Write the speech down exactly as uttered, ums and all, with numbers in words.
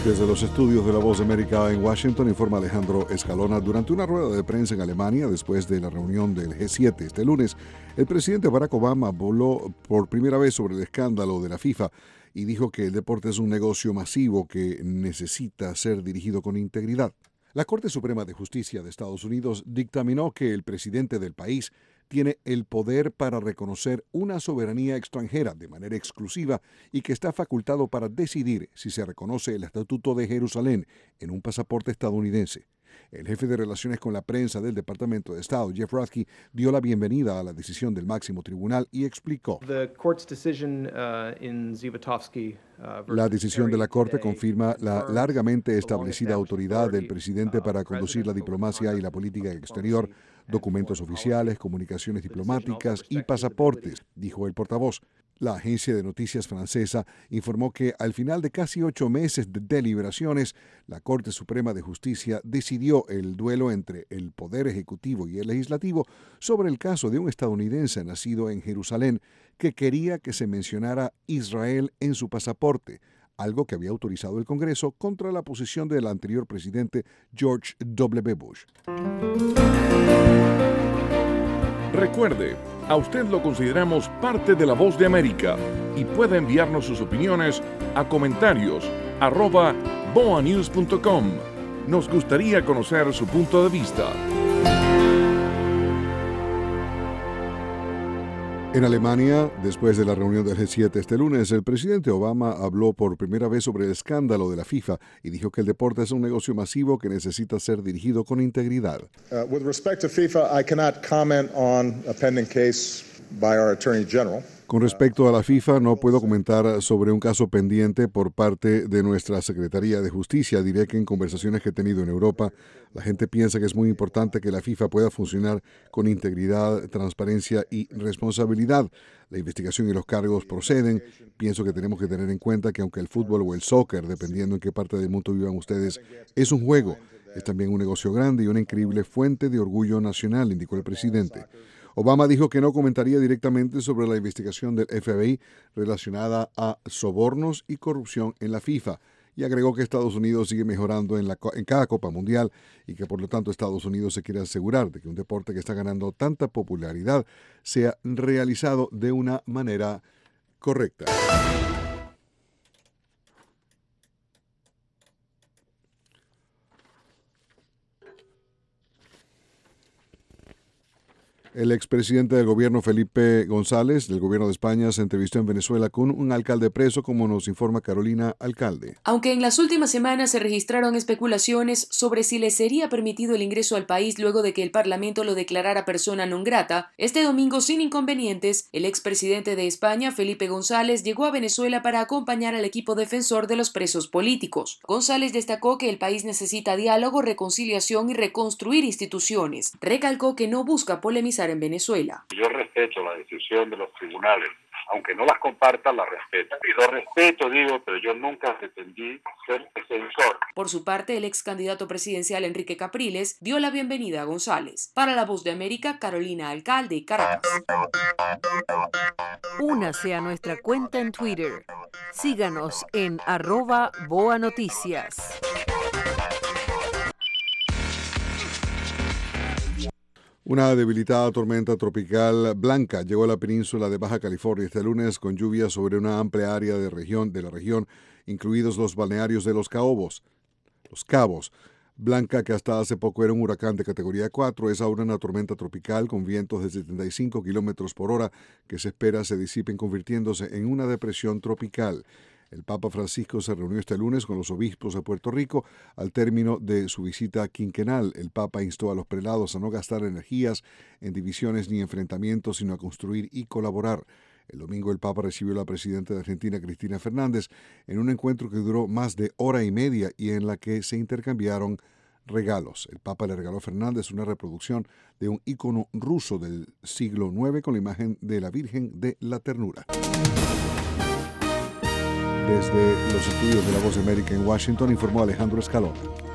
Desde los estudios de La Voz de América en Washington, informa Alejandro Escalona. Durante una rueda de prensa en Alemania, después de la reunión del G siete este lunes, el presidente Barack Obama habló por primera vez sobre el escándalo de la FIFA y dijo que el deporte es un negocio masivo que necesita ser dirigido con integridad. La Corte Suprema de Justicia de Estados Unidos dictaminó que el presidente del país tiene el poder para reconocer una soberanía extranjera de manera exclusiva y que está facultado para decidir si se reconoce el Estatuto de Jerusalén en un pasaporte estadounidense. El jefe de Relaciones con la Prensa del Departamento de Estado, Jeff Radke, dio la bienvenida a la decisión del máximo tribunal y explicó: La decisión de la Corte confirma la largamente establecida autoridad del presidente para conducir la diplomacia y la política exterior, documentos oficiales, comunicaciones diplomáticas y pasaportes, dijo el portavoz. La agencia de noticias francesa informó que al final de casi ocho meses de deliberaciones, la Corte Suprema de Justicia decidió el duelo entre el Poder Ejecutivo y el Legislativo sobre el caso de un estadounidense nacido en Jerusalén que quería que se mencionara Israel en su pasaporte, algo que había autorizado el Congreso contra la posición del anterior presidente George W. Bush. Recuerde, a usted lo consideramos parte de La Voz de América y puede enviarnos sus opiniones a comentarios arroba boa news punto com. Nos gustaría conocer su punto de vista. En Alemania, después de la reunión del G siete este lunes, el presidente Obama habló por primera vez sobre el escándalo de la FIFA y dijo que el deporte es un negocio masivo que necesita ser dirigido con integridad. Uh, with respect to FIFA, I cannot comment on a pending case by our Attorney General. Con respecto a la FIFA, no puedo comentar sobre un caso pendiente por parte de nuestra Secretaría de Justicia. Diré que en conversaciones que he tenido en Europa, la gente piensa que es muy importante que la FIFA pueda funcionar con integridad, transparencia y responsabilidad. La investigación y los cargos proceden. Pienso que tenemos que tener en cuenta que aunque el fútbol o el soccer, dependiendo en qué parte del mundo vivan ustedes, es un juego, es también un negocio grande y una increíble fuente de orgullo nacional, indicó el presidente. Obama dijo que no comentaría directamente sobre la investigación del F B I relacionada a sobornos y corrupción en la FIFA y agregó que Estados Unidos sigue mejorando en, la, en cada Copa Mundial y que por lo tanto Estados Unidos se quiere asegurar de que un deporte que está ganando tanta popularidad sea realizado de una manera correcta. El expresidente del gobierno Felipe González, del gobierno de España, se entrevistó en Venezuela con un alcalde preso, como nos informa Carolina Alcalde. Aunque en las últimas semanas se registraron especulaciones sobre si le sería permitido el ingreso al país luego de que el Parlamento lo declarara persona non grata, este domingo sin inconvenientes, el expresidente de España, Felipe González, llegó a Venezuela para acompañar al equipo defensor de los presos políticos. González destacó que el país necesita diálogo, reconciliación y reconstruir instituciones. Recalcó que no busca polemizar en Venezuela. Yo respeto la decisión de los tribunales, aunque no las comparta, las respeto. Y lo respeto, digo, pero yo nunca pretendí ser defensor. Por su parte, el ex candidato presidencial Enrique Capriles dio la bienvenida a González. Para La Voz de América, Carolina Alcalde, Caracas. Únase a nuestra cuenta en Twitter. Síganos en arroba Boa Noticias. Una debilitada tormenta tropical Blanca llegó a la península de Baja California este lunes con lluvias sobre una amplia área de, región, de la región, incluidos los balnearios de Los Cabos. Los Cabos. Blanca, que hasta hace poco era un huracán de categoría cuatro, es ahora una tormenta tropical con vientos de setenta y cinco kilómetros por hora que se espera se disipen convirtiéndose en una depresión tropical. El Papa Francisco se reunió este lunes con los obispos de Puerto Rico al término de su visita quinquenal. El Papa instó a los prelados a no gastar energías en divisiones ni enfrentamientos, sino a construir y colaborar. El domingo el Papa recibió a la presidenta de Argentina, Cristina Fernández, en un encuentro que duró más de hora y media y en la que se intercambiaron regalos. El Papa le regaló a Fernández una reproducción de un ícono ruso del siglo nueve con la imagen de la Virgen de la Ternura. Desde los estudios de La Voz de América en Washington, informó Alejandro Escalona.